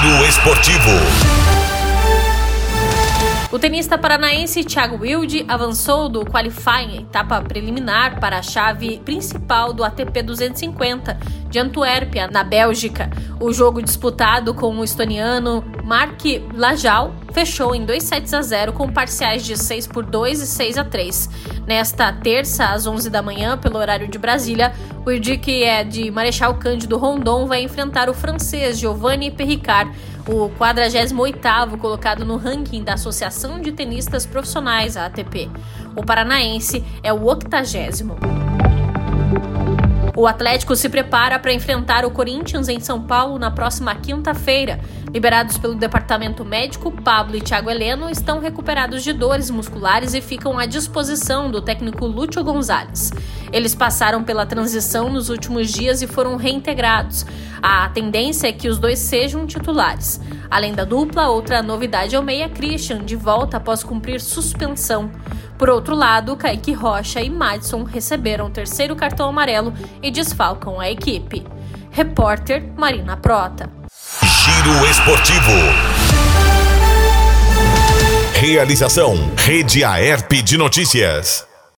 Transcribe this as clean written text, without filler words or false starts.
Giro Esportivo. O tenista paranaense Thiago Wilde avançou do qualifying, etapa preliminar, para a chave principal do ATP 250 de Antuérpia, na Bélgica. O jogo disputado com o estoniano Mark Lajal fechou em 2-0 com parciais de 6-2 e 6-3. Nesta terça, às 11 da manhã, pelo horário de Brasília, o Wilde, que é de Marechal Cândido Rondon, vai enfrentar o francês Giovanni Perricard, o 48º colocado no ranking da Associação de Tenistas Profissionais, a ATP. O paranaense é o 80º. O Atlético se prepara para enfrentar o Corinthians em São Paulo na próxima quinta-feira. Liberados pelo departamento médico, Pablo e Thiago Heleno estão recuperados de dores musculares e ficam à disposição do técnico Lúcio Gonzalez. Eles passaram pela transição nos últimos dias e foram reintegrados. A tendência é que os dois sejam titulares. Além da dupla, outra novidade é o meia Christian, de volta após cumprir suspensão. Por outro lado, Kaique Rocha e Madison receberam o terceiro cartão amarelo e desfalcam a equipe. Repórter Marina Prota. Giro Esportivo. Realização: Rede Aerp de Notícias.